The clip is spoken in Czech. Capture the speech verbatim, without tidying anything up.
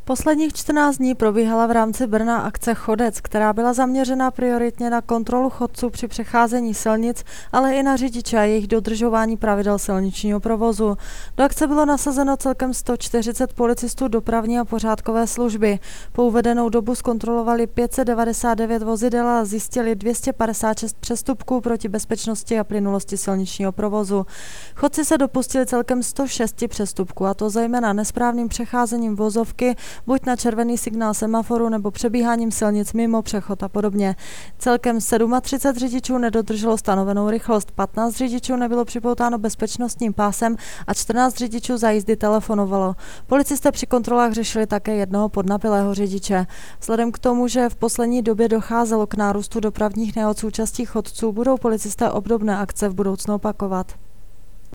Posledních čtrnáct dní probíhala v rámci Brna akce Chodec, která byla zaměřena prioritně na kontrolu chodců při přecházení silnic, ale i na řidiče a jejich dodržování pravidel silničního provozu. Do akce bylo nasazeno celkem sto čtyřicet policistů dopravní a pořádkové služby. Po uvedenou dobu zkontrolovali pět set devadesát devět vozidel a zjistili dvě stě padesát šest přestupků proti bezpečnosti a plynulosti silničního provozu. Chodci se dopustili celkem sto šest přestupků, a to zejména nesprávným přecházením vozovky, buď na červený signál semaforu nebo přebíháním silnic mimo přechod a podobně. Celkem třicet sedm řidičů nedodrželo stanovenou rychlost, patnáct řidičů nebylo připoutáno bezpečnostním pásem a čtrnáct řidičů za jízdy telefonovalo. Policisté při kontrolách řešili také jednoho podnapilého řidiče. Vzhledem k tomu, že v poslední době docházelo k nárůstu dopravních nehod s účastí chodců, budou policisté obdobné akce v budoucnu opakovat.